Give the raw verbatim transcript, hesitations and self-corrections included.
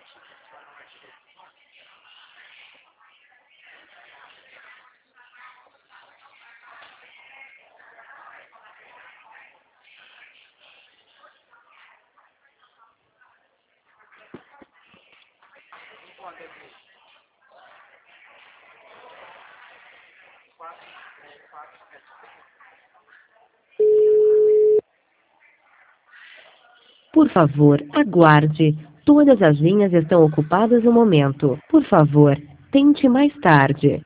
Por favor, aguarde. Todas as linhas estão ocupadas no momento. Por favor, tente mais tarde.